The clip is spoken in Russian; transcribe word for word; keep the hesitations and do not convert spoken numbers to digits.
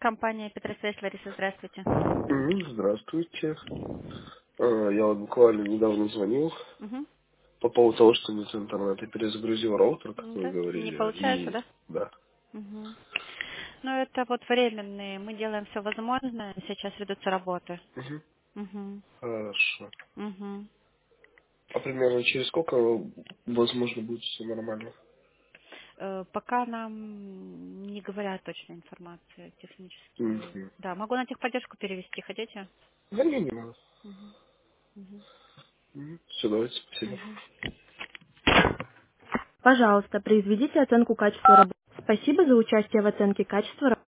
Компания Петросвязь, Лариса, здравствуйте. М, Здравствуйте. А, Я вот буквально недавно звонил Мгм. по поводу того, что нет интернета. Я перезагрузил роутер, как М, вы Да? Не говорили, получается, и да? да. Мгм. Ну, это вот временные. Мы делаем все возможное. Сейчас ведутся работы. Мгм. Мгм. Хорошо. Мгм. А примерно через сколько, возможно, будет все нормально? Э, Пока нам не говорят точной информации технически. Мгм. Да, могу на техподдержку перевести. Хотите? Да не, не надо. Мгм. Мгм. Все, давайте, спасибо. Мгм. Пожалуйста, произведите оценку качества работы. Спасибо за участие в оценке качества работы.